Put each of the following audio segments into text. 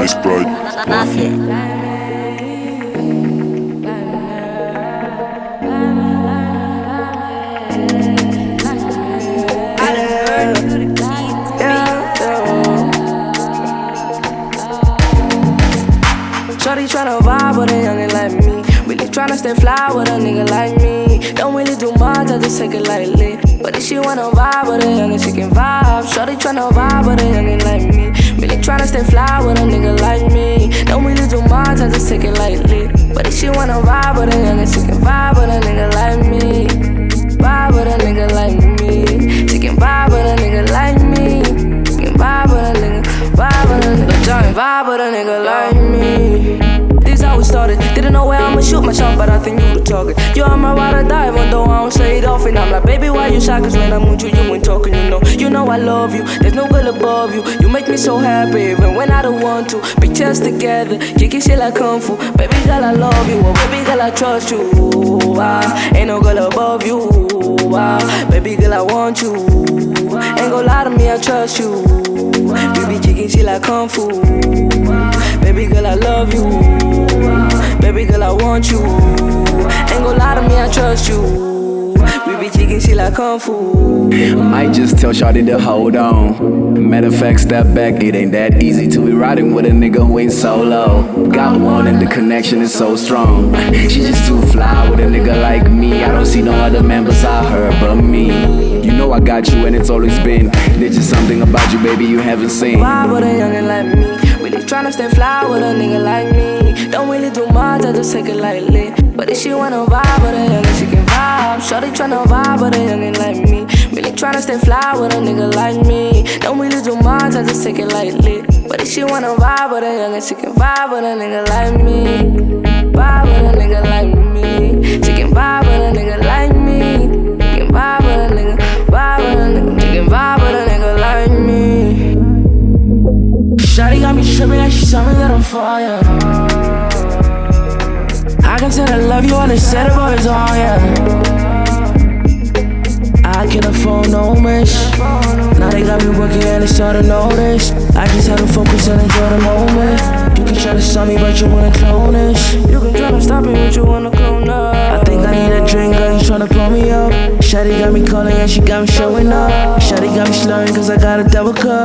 Sprite. Mafia. Shorty tryna vibe with a youngin' like me. Really tryna stay fly with a nigga like me. Don't really do much, I just take it lightly. But if she wanna vibe with a youngin', she can vibe. Shorty tryna vibe with a youngin' like me. Really tryna stay fly with a nigga like me. Don't really do much, I just take it lightly. But if she wanna vibe with a youngin', she can vibe with a nigga like me. Vibe with a nigga like me. She can vibe with a nigga like me. She can vibe with a nigga, vibe with a nigga. Join vibe with a nigga like me. This how we started. Didn't know where I'ma shoot my shot, but I think you the target. You are my ride or die, even though I don't say it often. I'm like, baby, why you shy? Cause when I'm with you, you ain't talking, you know I love you. There's no girl above you. You make me so happy, even when I don't want to. Pictures together, kicking shit like kung fu. Baby girl, I love you. Oh, baby girl, I trust you. Ain't no girl above you. Baby girl, I want you. Ain't gon' lie to me, I trust you. We be kicking shit like kung fu. Baby girl, I love you. Baby girl, I want you. Ain't gon' lie to me, I trust you. We be kicking shit like kung fu. Might just tell Shawty to hold on. Matter of fact, step back, it ain't that easy to be riding with a nigga who ain't solo. Got one and the connection is so strong. She just too fly with a nigga like me. I don't see no other man beside her but me. You know I got you and it's always been. There's just something about you, baby, you haven't seen. Vibe with a youngin' like me. Really tryna stay fly with a nigga like me. Don't really do much, I just take it lightly. But if she wanna vibe with a youngin', she can vibe. Shorty tryna vibe with a youngin' like me. Really tryna stay fly with a nigga like me. Don't really do much, I just take it lightly. But if she wanna vibe with a youngin', she can vibe with a nigga like me. Vibe with a nigga like me. She can vibe with a nigga like me. She can vibe with a nigga, vibe with a nigga. She can vibe with a nigga like me. Shawty got me trippin' like she saw me lit on fire. I can tell I love you, all they said the boys on, yeah. I can't afford no mess. Now they got me working and they started to notice. I just had to focus and enjoy the moment. You can try to stop me, but you wanna clone this. You can try to stop me, but you wanna clone up. I think I need a drink, girl, you tryna blow me up. Shawty got me calling and she got me showing up. Shawty got me slurring cause I got a double cup.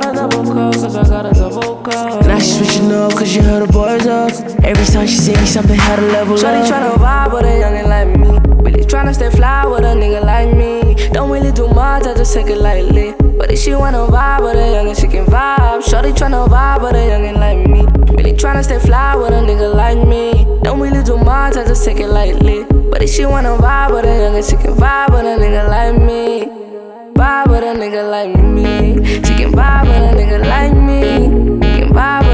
Now she switching up cause you heard the boys up. Every time she see me, something had to level up. Shawty tryna vibe with a youngin' like me. Really tryna stay fly with a nigga like me. Don't really do much, I just take it lightly. But if she wanna vibe with a youngin', she can vibe. Shorty tryna vibe with a youngin' like me. Really tryna stay fly with a nigga like me. Don't really do much, I just take it lightly. But if she wanna vibe with a youngin', she can vibe with a nigga like me. Vibe with a nigga like me. She can vibe with a nigga like me. She can vibe